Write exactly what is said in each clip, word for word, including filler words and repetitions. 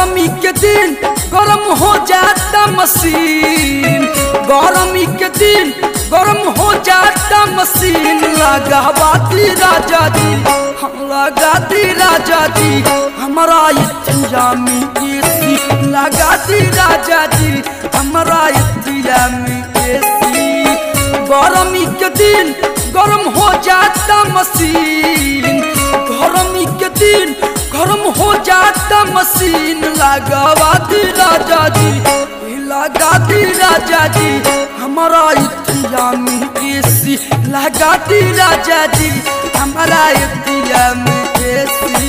गरमी के दिन गरम हो जाता मशीन, गरमी के दिन गरम हो जाता मशीन। लगावाती राजा जी, हम लगाती राजा जी, हमारा इतिया में एसी लगाती राजा जी, हमारा इतिया में एसी। गरमी के दिन गरम हो जाता मशीन, गरमी के दिन गरम हो जाता मशीन। लगावाती राजा जी, लगाती राजा जी, हमारा इतिया में एसी लगाती राजा जी, हमारा इतिया में एसी।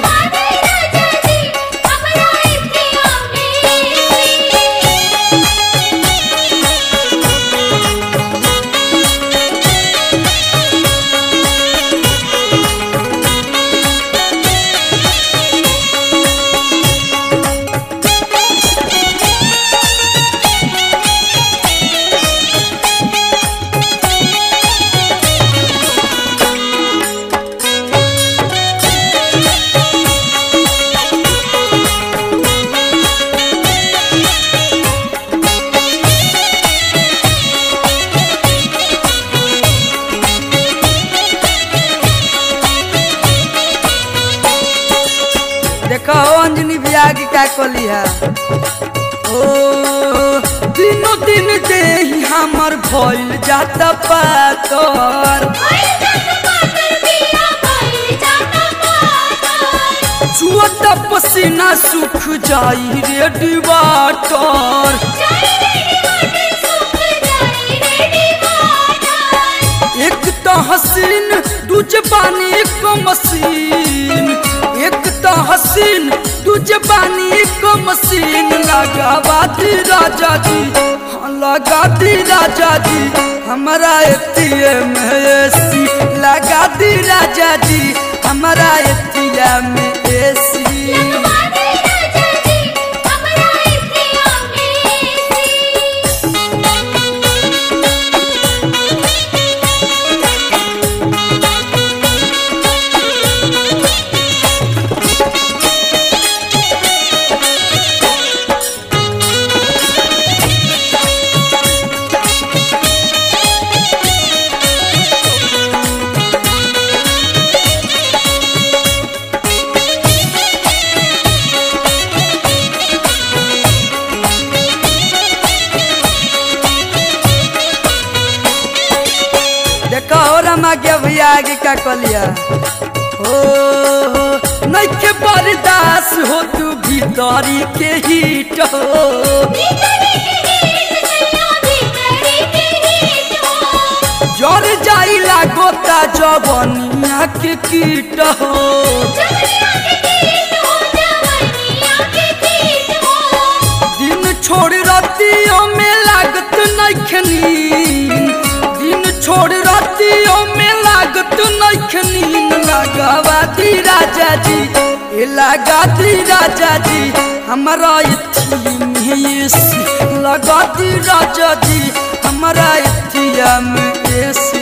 देखो अंजनी बिया की क्या कली है। ओ दिनों दिन दे हमर भइल जाता पातर, छुअता पसीना सुख जाई रेडी वाटर। एक तो हसीन दूजे पानी को मशीन, एक तो हसीन दूजे पानी को मशीन। लगावाती राजा जी, हाँ लगाती राजा जी, हमारा एतिया में एसी लगाती राजा जी, हमारा एतिया में एसी। देखो रमा के भैया आगे का कलिया। हो नहीं के बर्दाश्त हो तू भीतरी के हीट हो, जर जाई लागोता जवनिया के कीट हो। दिन छोड़ रातियों में लागत नहीं, दिन छोड़ रातियों में लागत नहीं। लगावाती राजा जी, लगाती राजा जी, हमारा इतिया में एसी लगाती राजा जी, हमारा इतिया में एसी।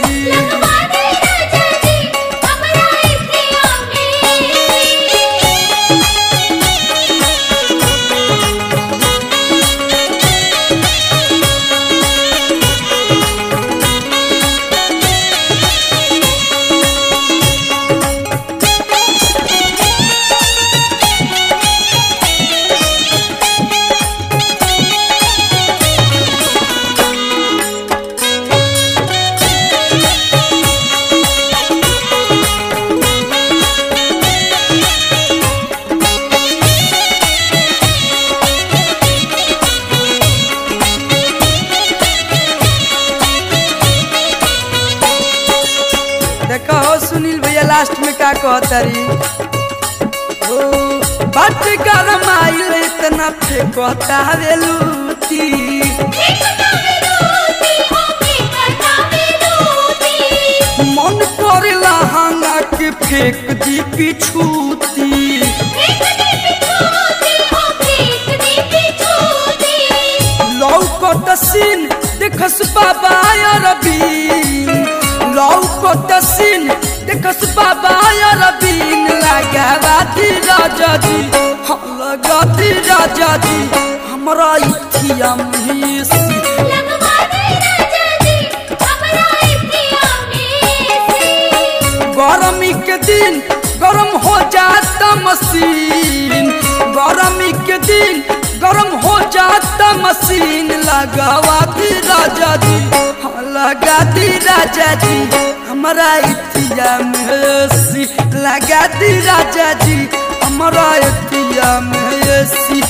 देखो सुनील भैया लास्ट में क्या कहतरी। ओ बाट गरम आइल इतना फेंकता वेलूती, मन करेला हंगा के फेंक दी पिछूती। लौकत सीन देखस बाबा रबीन, लौकत सीन देखस बाबा रबीन। लगावाती राजा जी, लगा दी राजा जी हमरा इथिया में सी लगवा दे राजा जी हमरा इथिया में सी गरमी के दिन गरम हो जाता मशीन गरमी के दिन गरम हो जाता मशीन लगावा दी राजा जी हाँ लगा दी राजा जी हमारा इथिया में सी लगा दी राजा जी हमारा इथिया में सी